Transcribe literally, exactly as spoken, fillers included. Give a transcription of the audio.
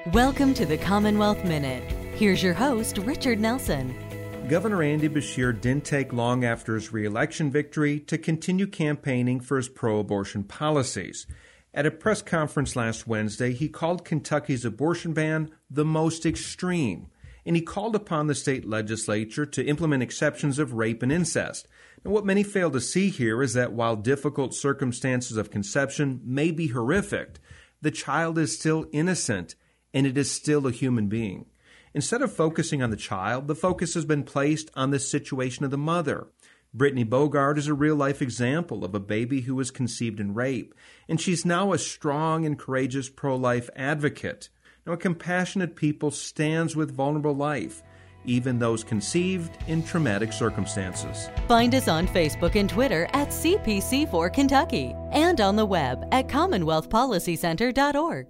Welcome to the Commonwealth Minute. Here's your host, Richard Nelson. Governor Andy Beshear didn't take long after his re-election victory to continue campaigning for his pro-abortion policies. At a press conference last Wednesday, he called Kentucky's abortion ban the most extreme, and he called upon the state legislature to implement exceptions of rape and incest. And what many fail to see here is that while difficult circumstances of conception may be horrific, the child is still innocent, and it is still a human being. Instead of focusing on the child, the focus has been placed on the situation of the mother. Brittany Bogart is a real-life example of a baby who was conceived in rape, and she's now a strong and courageous pro-life advocate. Now, a compassionate people stands with vulnerable life, even those conceived in traumatic circumstances. Find us on Facebook and Twitter at C P C four Kentucky and on the web at commonwealth policy center dot org.